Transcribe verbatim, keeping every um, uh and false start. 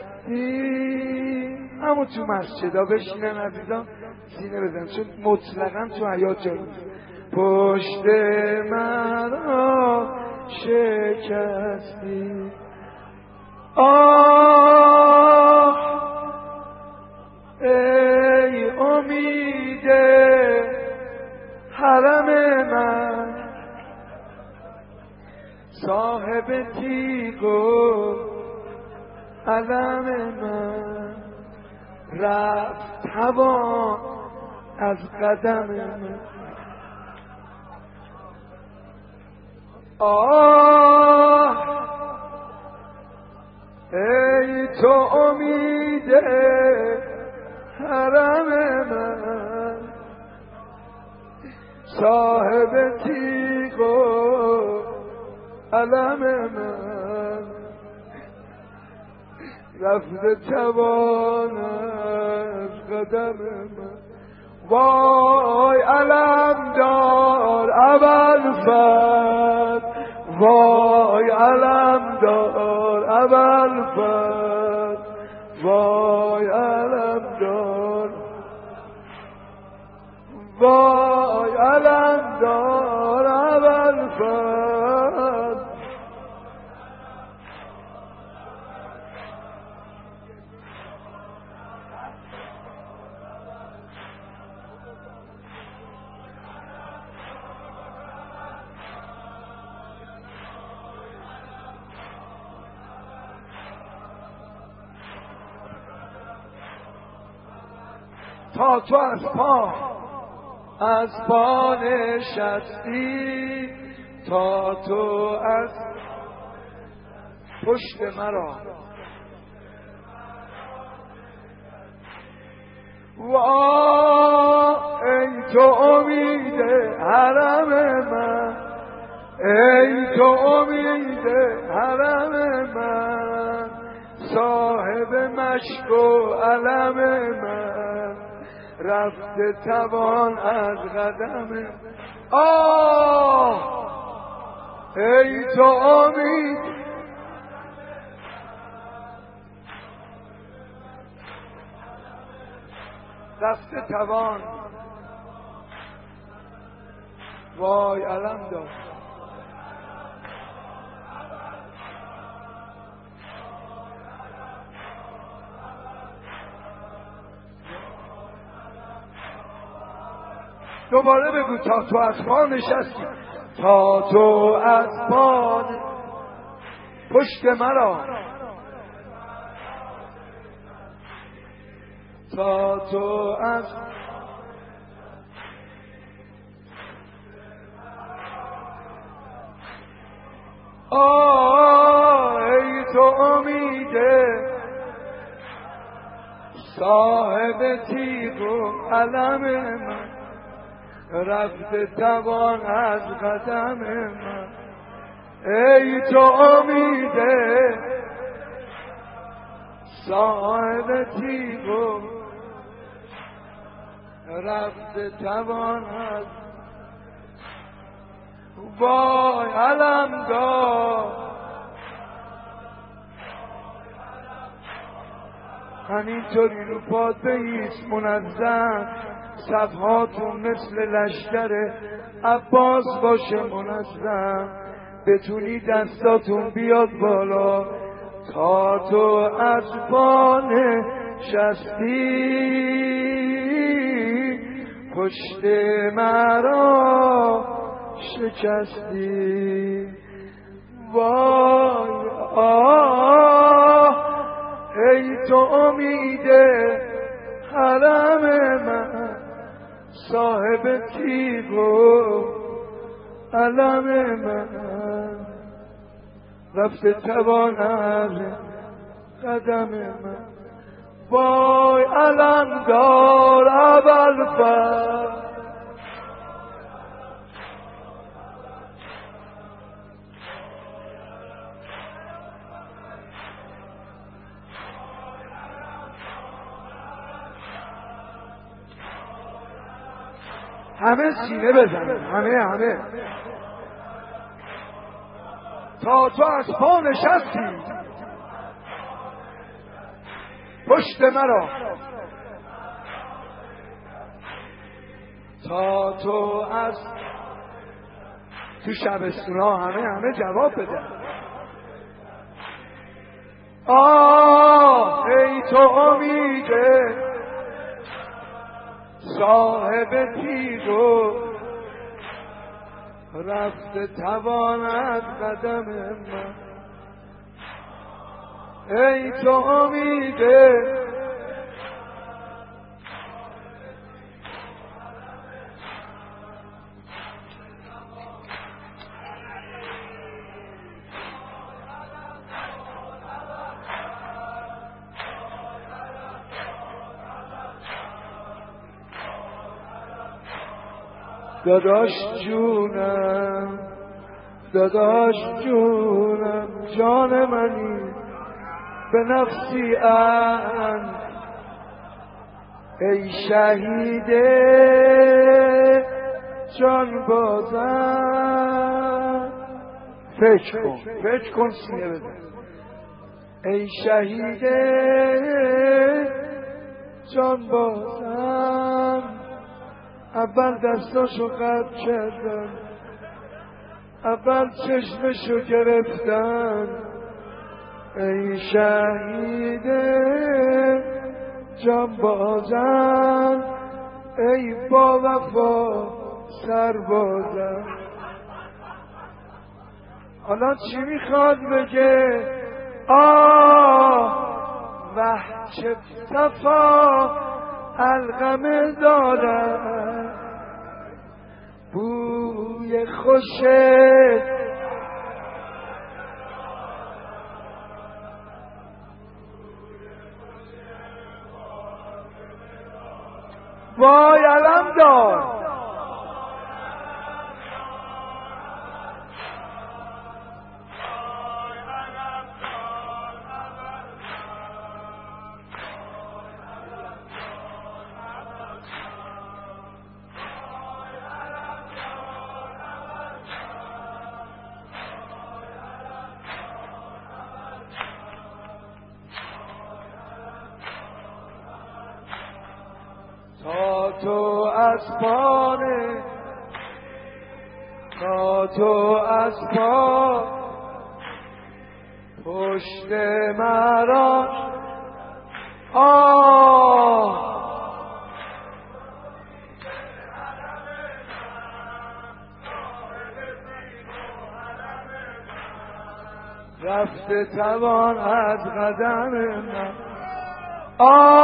همون تو مسجدا بشینن عزیزان سینه بزن، چون مطلقا تو حیات جایی نیست. پشت مرا شکستی آه ای امید حرم من، صاحب تیغ و علم من، رفت هوا از قدم من. آه ای تو امید حرم من، صاحب تیغ و علم من، رفت توان از قدم من. وای علم دار ابوالفضل، وای علم دار ابوالفضل، وای علم دار، وای علم دار ابوالفضل. تا تو از پا از پا نشستی، تا تو از پشت مرا، واه ای تو امید حرم من، ای تو امید حرم من، صاحب مشک و علم من، رفت توان از قدم. آه ای تو امید، رفت توان، وای علم دار. دوباره بگو تا تو از پا نشستی، تا تو از پا پشت مرا، تا تو از آه ای تو امید صاحب تیغ و علم من، رفت توان از قدم من. ای تو امید صاحب تیغ و رفت توان از، وای علم دار. همینطوری رو پات بایست منظم، صفحاتون مثل لشکر عباس باشه منظم، بتونی دستاتون بیاد بالا، تا تو از پا نشستی، پشت مرا شکستی. وای آه ای تو امید حرم من، صاحب تیغ و علم من، رفت توان از قدم من. وای علم دار ابوالفضل، همه سینه بزنن، همه همه تا تو از پا نشستی، پشت مرا تا تو از تو شبستونا همه همه جواب بده. آه ای تو امیده صاحب تیغو رفته تواند قدم من. ای تو امیده داداش جونم داداش جونم جان منی به نفسی ان ای شهیده جان بازم. فکر کن فکر کن سینه بزن. ای شهیده جان بازم. اول دستاشو قطع کردن، اول چشمشو گرفتن. ای شهیده جان بازم، ای با وفا سربازم. حالا چی میخواد بگه؟ آه وح چه صفا الغم دارم، بوی خوشه وای علم دار. تا تو از پانه تا تو از پا پشت مرا آه رفته توان از قدم من. آه